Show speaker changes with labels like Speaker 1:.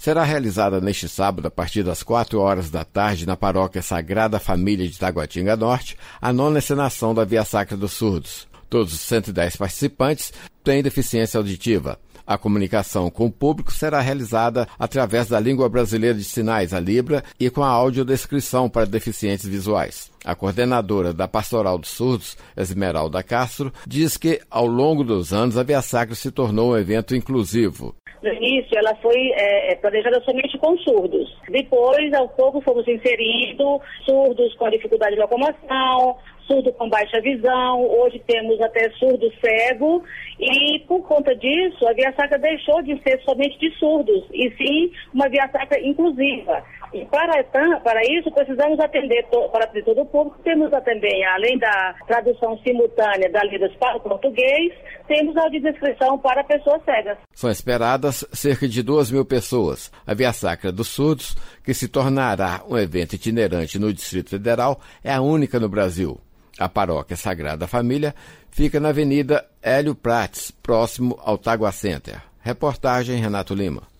Speaker 1: será realizada neste sábado, a partir das 4 horas da tarde, na Paróquia Sagrada Família de Taguatinga Norte, a 9ª encenação da Via Sacra dos Surdos. Todos os 110 participantes têm deficiência auditiva. A comunicação com o público será realizada através da língua brasileira de sinais, a Libra, e com a audiodescrição para deficientes visuais. A coordenadora da Pastoral dos Surdos, Esmeralda Castro, diz que, ao longo dos anos, a Via Sacra se tornou um evento inclusivo.
Speaker 2: No início, ela foi planejada somente com surdos. Depois, ao pouco, fomos inserindo surdos com dificuldade de locomoção, surdo com baixa visão, hoje temos até surdo cego, e por conta disso, a Via Sacra deixou de ser somente de surdos, e sim uma Via Sacra inclusiva. E para isso, precisamos atender para todo o público. Temos também, além da tradução simultânea da Libras para o português, temos a audiodescrição para pessoas cegas.
Speaker 1: São esperadas cerca de 2.000 pessoas. A Via Sacra dos Surdos, que se tornará um evento itinerante no Distrito Federal, é a única no Brasil. A Paróquia Sagrada Família fica na Avenida Hélio Prates, próximo ao Tagua Center. Reportagem Renato Lima.